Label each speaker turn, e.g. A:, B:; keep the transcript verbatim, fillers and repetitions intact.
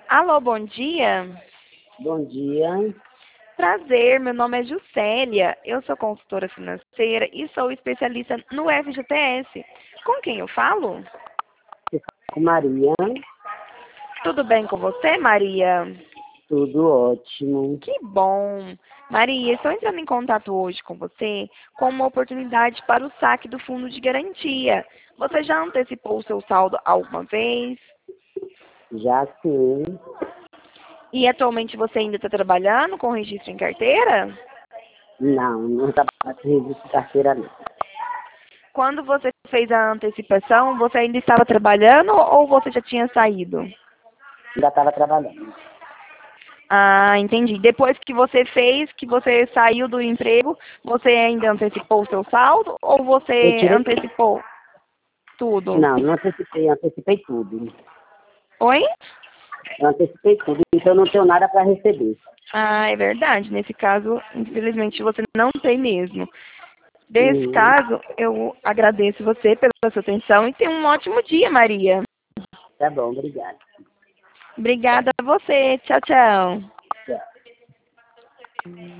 A: Alô, bom dia.
B: Bom dia.
A: Prazer, meu nome é Juscelia. Eu sou consultora financeira e sou especialista no F G T S. Com quem eu falo?
B: Com Maria,
A: Tudo bem com você, Maria?
B: tudo ótimo.
A: Que bom. Maria, estou entrando em contato hoje com você com uma oportunidade para o saque do fundo de garantia. Você já antecipou o seu saldo alguma vez?
B: Já sim.
A: E atualmente você ainda está trabalhando com registro em carteira?
B: Não, não trabalho com registro de carteira, não.
A: Quando você fez a antecipação, você ainda estava trabalhando ou você já tinha saído?
B: Ainda estava trabalhando.
A: Ah, entendi. Depois que você fez, que você saiu do emprego, você ainda antecipou o seu saldo ou
B: Eu
A: você
B: tirei.
A: antecipou tudo?
B: Não, não antecipei, antecipei tudo.
A: Oi?
B: Eu antecipei tudo, então não tenho nada para receber.
A: Ah, é verdade. Nesse caso, infelizmente, você não tem mesmo. Nesse
B: Uhum.
A: caso, eu agradeço você pela sua atenção e tenha um ótimo dia, Maria.
B: Tá bom, obrigado.
A: Obrigada a você. Tchau, tchau.
B: Tchau.